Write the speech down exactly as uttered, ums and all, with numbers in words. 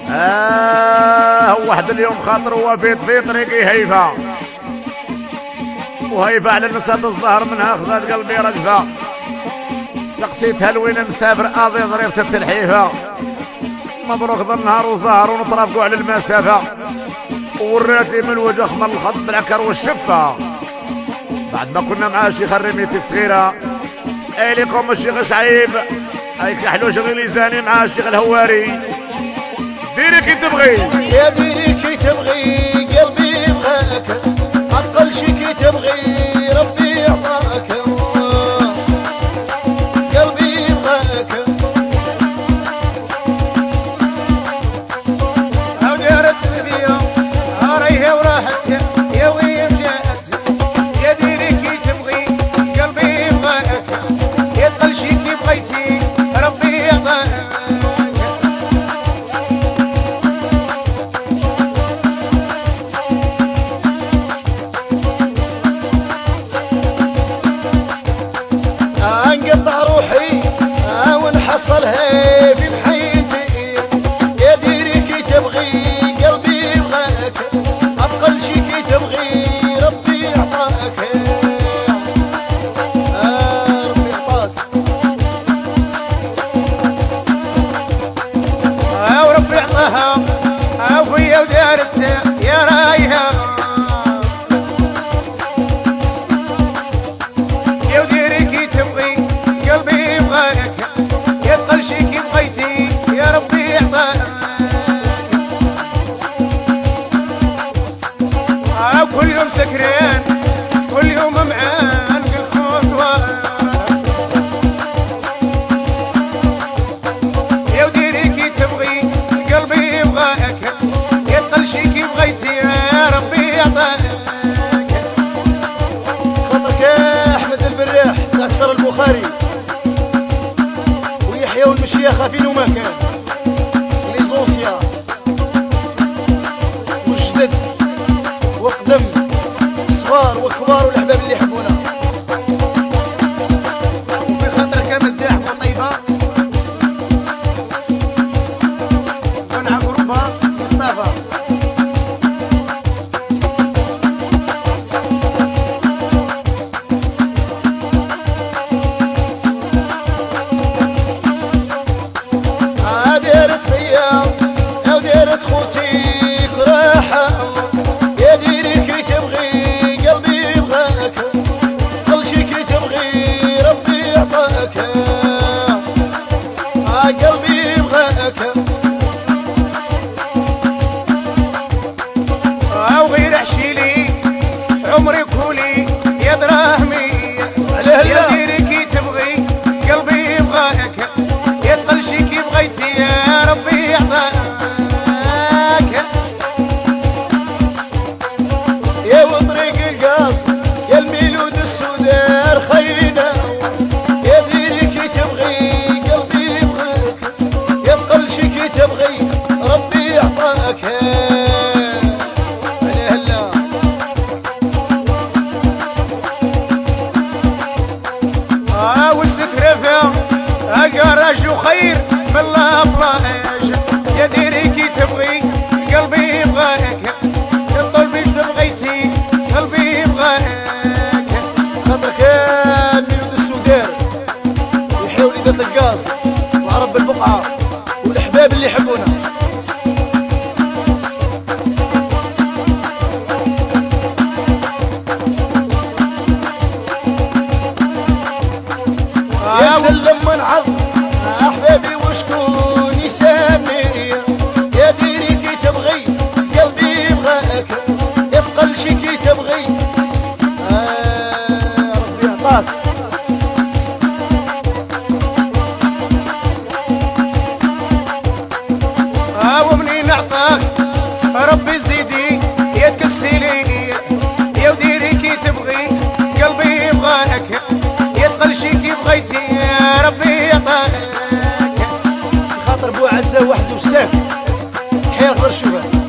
آه واحد اليوم خاطر هو في في طريقي هيفا، وهيفا على النساء الظهر منها خذات قلبي رجفة. سقسيتها لوين نسافر قاضي ضريبة التلحيفة، مبروك ذا النهار وزهر ونترافقوا على المسافة، وريتلي من الوجه خمر الخط بالعكر والشفة. بعد ما كنا مع شيخ الرميتي الصغيرة اي لكم الشيخ شعيب اي كحلو شغل لساني مع الشيخ الهواري. ديري كي تبغي يا ديري كي تبغي قلبي يبغاك، عقل شي كي تبغي ربي يعطاك، قلبي يبغاك. هاو دارت الدنيا هاريها وراحتها يا وين جاءت. يا ديري كي تبغي قلبي يبغاك، يعقل شي كي بغيتي ربي يعطاك. انقطع روحي ونحصلها في محيتي. يا ديري كي تبغي قلبي يبغاك، اقل شي كي تبغي ربي يعطاك. آه ربي يعطاك، آه وربي يعطاها، آه وهي ودارتها يا رايها. يا وديري كي تبغي قلبي يبغاك، يبقى شي كي بغيتي يا ربي يعطاك. آه كل يوم سكران كل يوم معان بالخطوة. يا وديري كي تبغي قلبي يبغاك، يبقى شي كي بغيتي يا ربي يعطاك. خاطرك يا احمد البراح تكسر البخاري ويحيى والمشيخة فين وما كان، لي زونسيا وجدد وقدم صغار وكبار والاحباب اللي يحبونا. وفي خاطرك مداح وطيبة ونع غربة مصطفى. دارت فيا او دارت خوتيك راحة. يا ديري كي تبغي قلبي يبغاك، كل شي كي تبغي ربي يعطاك. آه قلبي يبغاك، آه وغير عشيلي عمري كولي يا دراهمي. يا ديري كي تبغي قلبي يبغاك، يطل شي كي بغيتي يا ربي يعطاك. يا وطريق القاص يا الميلود السوداء رخينا. يا ديري كي تبغي قلبي يبغاك، يطل شي كي تبغي ربي يعطاك. على هلا اه والسكرة فيها اقراج وخير من الله بلاج. يا ديري كي تبغي قلبي يبغاك، يطلب ايش بغيتي قلبي يبغاك. خاطرك يا الميلود السوداء يحيى وليدات القاص وعرب البقعة والاحباب اللي يحبونا. يا سلم من عظم احبابي وشكون يسامي. يا ديري كي تبغي قلبي يبغاك، يبقى شي كي تبغي آه ربي يعطاك. آه ومنين اعطاك ربي زيدي يا تكسلي. يا وديري كي تبغي قلبي يبغاك، يبقى شي كي بغيتي يا ربي يعطاك. خاطر بو عزة وحده وساك حيل غير شوفه.